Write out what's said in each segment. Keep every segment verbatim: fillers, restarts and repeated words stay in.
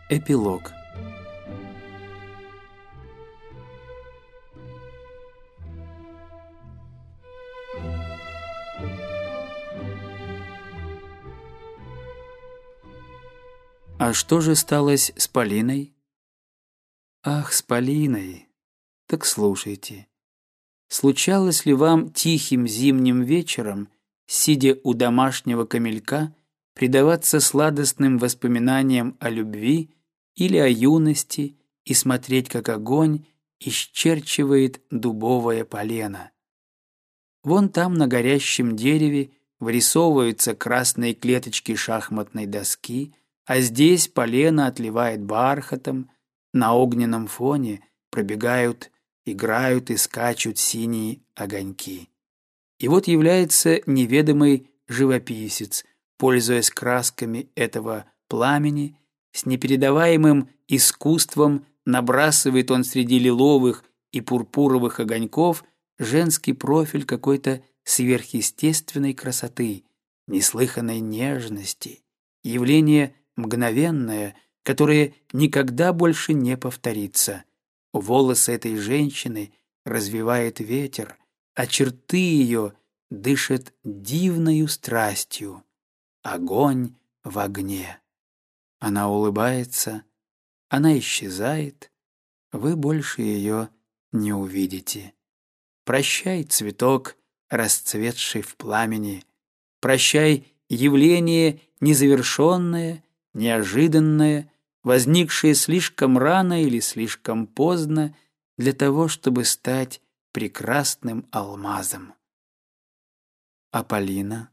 Эпилог. А что же сталось с Полиной? Ах, с Полиной. Так слушайте. Случалось ли вам тихим зимним вечером, сидя у домашнего камелька, предаваться сладостным воспоминаниям о любви или о юности и смотреть, как огонь исчерчивает дубовое полено? Вон там на горящем дереве вырисовываются красные клеточки шахматной доски, а здесь полено отливает бархатом, на огненном фоне пробегают, играют и скачут синие огоньки. И вот является неведомый живописец, пользуясь красками этого пламени, с непередаваемым искусством набрасывает он среди лиловых и пурпуровых огоньков женский профиль какой-то сверхъестественной красоты, неслыханной нежности, явление мгновенное, которое никогда больше не повторится. Волосы этой женщины развивает ветер, а черты ее дышат дивною страстью. Огонь в огне. Она улыбается, она исчезает, вы больше ее не увидите. Прощай, цветок, расцветший в пламени, прощай, явление незавершенное, неожиданное, возникшее слишком рано или слишком поздно для того, чтобы стать прекрасным алмазом. А Полина?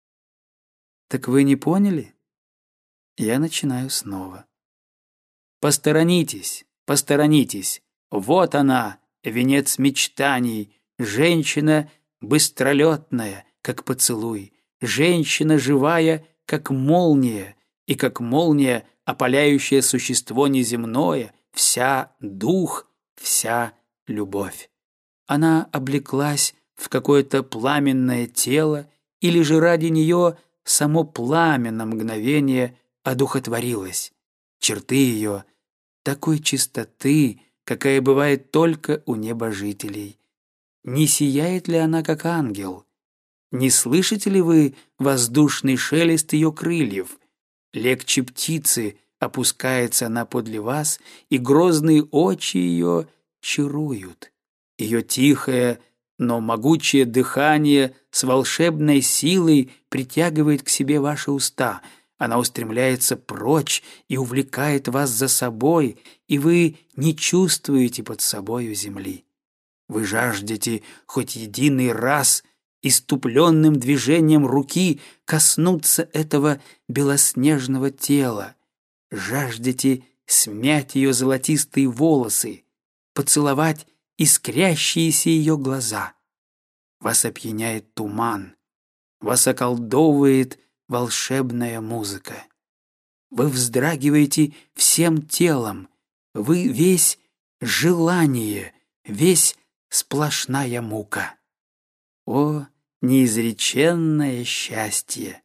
Так вы не поняли? Я начинаю снова. Посторонитесь, посторонитесь. Вот она, венец мечтаний, женщина быстролетная, как поцелуй, женщина живая, как молния, и как молния, опаляющее существо неземное, вся дух, вся любовь. Она облеклась в какое-то пламенное тело, или же ради нее само пламя на мгновение одухотворилось. Черты ее такой чистоты, какая бывает только у небожителей. Не сияет ли она, как ангел? Не слышите ли вы воздушный шелест ее крыльев? Легче птицы опускается она подле вас, и грозные очи ее чаруют. Ее тихое, но могучее дыхание с волшебной силой притягивает к себе ваши уста. Она устремляется прочь и увлекает вас за собой, и вы не чувствуете под собою земли. Вы жаждете хоть единый раз иступленным движением руки коснуться этого белоснежного тела, жаждете смять ее золотистые волосы, поцеловать искрящиеся ее глаза. Вас опьяняет туман, вас околдовывает волшебная музыка. Вы вздрагиваете всем телом, вы весь желание, весь сплошная мука. О, неизреченное счастье!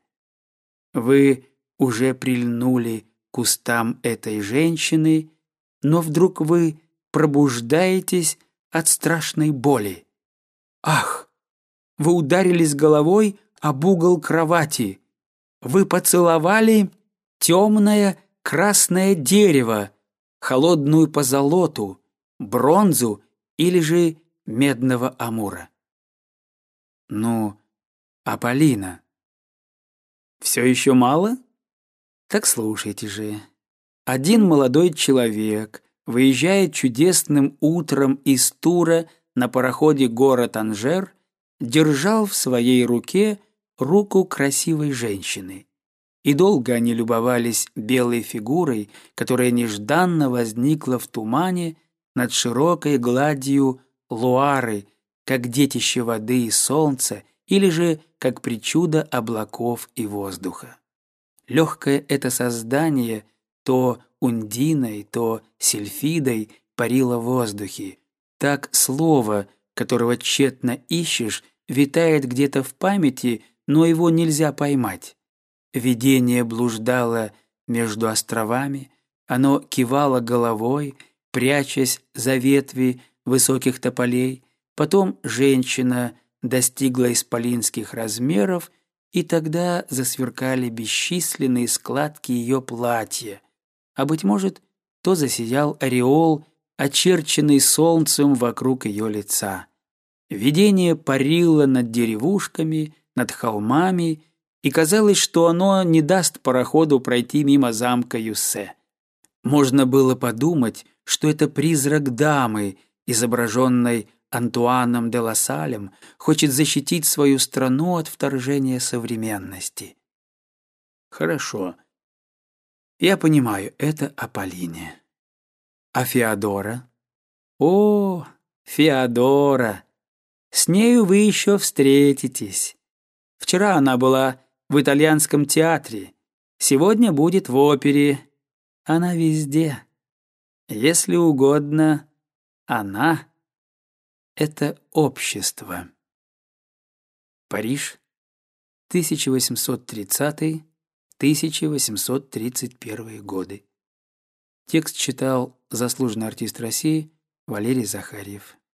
Вы уже прильнули к устам этой женщины, но вдруг вы пробуждаетесь от страшной боли. Ах! Вы ударились головой об угол кровати. Вы поцеловали темное красное дерево, холодную позолоту, бронзу или же медного амура. Ну, а Полина? Все еще мало? Так слушайте же. Один молодой человек выезжает чудесным утром из Тура на пароходе город Анжер, держал в своей руке руку красивой женщины. И долго они любовались белой фигурой, которая нежданно возникла в тумане над широкой гладью Луары, как детище воды и солнца, или же как причуда облаков и воздуха. Легкое это создание то Ундиной, то Сильфидой парило в воздухе. Так слово, которого тщетно ищешь, витает где-то в памяти, но его нельзя поймать. Видение блуждало между островами, Оно кивало головой, прячась за ветви высоких тополей. Потом женщина достигла исполинских размеров, и тогда засверкали бесчисленные складки ее платья. А, быть может, то засиял ореол, очерченный солнцем вокруг ее лица. Видение парило над деревушками, над холмами, и казалось, что оно не даст пароходу пройти мимо замка Юссе. Можно было подумать, что это призрак дамы, изображенной Антуаном де Лассалем, хочет защитить свою страну от вторжения современности. Хорошо. Я понимаю, это о Полине. А Феодора? О, Феодора! С нею вы еще встретитесь. Вчера она была в итальянском театре, сегодня будет в опере. Она везде. Если угодно, она — это общество. Париж, тысяча восемьсот тридцатый — тысяча восемьсот тридцать первый годы. Текст читал заслуженный артист России Валерий Захарьев.